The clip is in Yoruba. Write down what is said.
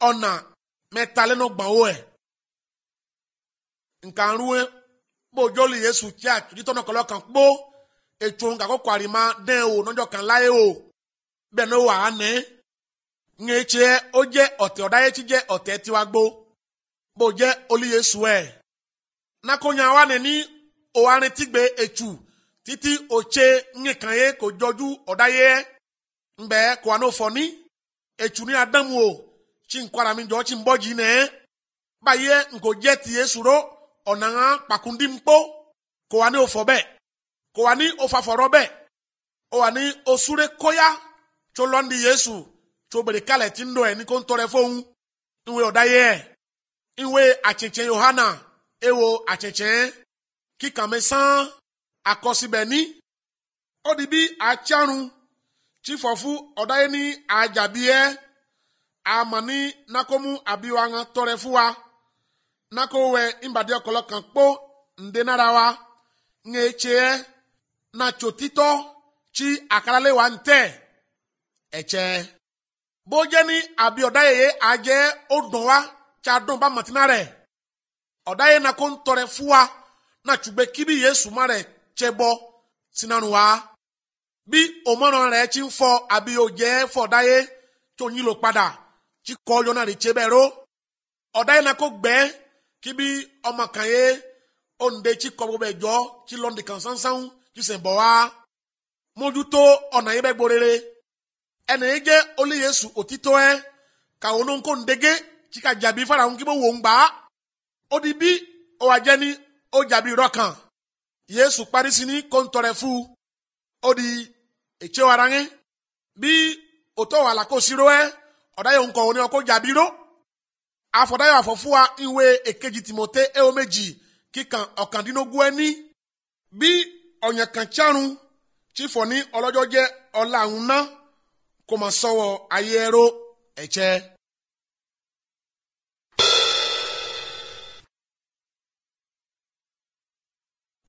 ona metale no gbawo e nkan ruwe bo joli Yesu tia tito no kolo kan po etu nka ko kwarima den o nojo kan lae o be no wa ane ngeche oje ote odaye ti je ote ti wa gbo bo je oli Yesu e nakonya wa ni o arin tigbe etu titi oche nkan ye ko joju odaye mbe ko ano foni etu ni adamu o chi nkwara mi jo chi mboji ne baye nko je ti Yesu ro onanga pakundi mpo ko ani ofobe ko ani ofaforobe o ani osure koya cholondi Yesu chobere kale tindo eni ko ntore fohun iwe odaye iwe acheche Yohana ewo acheche kikamesan akosibeni odibi acharun chifofu odaye ni ajabie amani nakomu abiwanga torefuwa nakowe imbadi okolo kan po ndenarawa ngeche na chotito chi akarale wa nte eche bojeni abi odaye aje odonwa cha don ba matinare odaye na kon torefuwa na chugbe kibi Yesu mare chebo sinanuwa bi omono re chi nfo abi oje fo daye to yilo pada chi ko yo na re chebero odaye na ko gbe kibi omakaye onde chi ko be jo chi londe kan sansan chi se bo wa mojuto ona yebe gborere ene je oli Yesu otito e ka onu nko ndege chi ka jabi fara hun kibo wo ngba odibi o ajeni o jabi rokan Yesu parisi ni kontore fu odi eche warange bi oto wala ko siro e odaye nko oni oko jabiro afodaye afofuwa iwe ekeji Timote eomeji kikan okandinogu eni bi onyakan charun chifoni olojo je ola unna ko ma sowo ayero eche